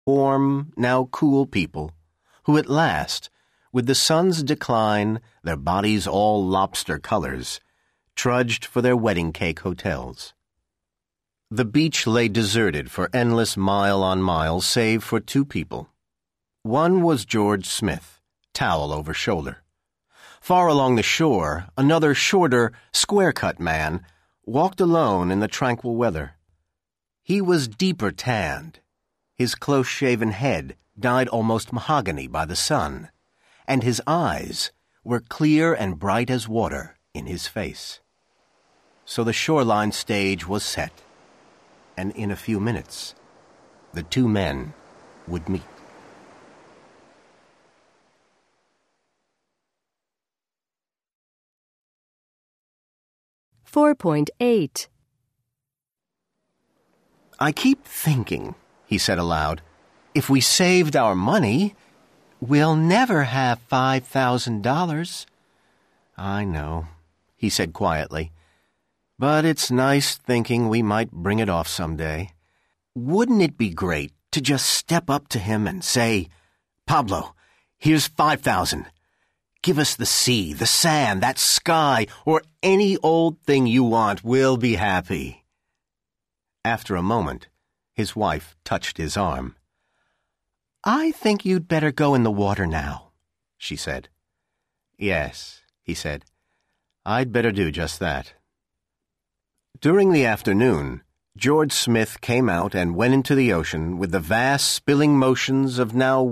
warm, now cool people, who at last, with the sun's decline, their bodies all lobster colors, trudged for their wedding cake hotels. The beach lay deserted for endless mile on mile save for two people. One was George Smith, towel over shoulder. Far along the shore, another shorter, square-cut man walked alone in the tranquil weather. He was deeper tanned. His close-shaven head dyed almost mahogany by the sun, and his eyes were clear and bright as water in his face. So the shoreline stage was set, and in a few minutes, the two men would meet. .8 I keep thinking, he said aloud, if we saved our money, we'll never have $5,000. I know, he said quietly, but it's nice thinking we might bring it off someday. Wouldn't it be great to just step up to him and say, Pablo, here's $5,000. Give us the sea, the sand, that sky, or any old thing you want. We'll be happy. After a moment, his wife touched his arm. I think you'd better go in the water now, she said. Yes, he said. I'd better do just that. During the afternoon, George Smith came out and went into the ocean with the vast spilling motions of now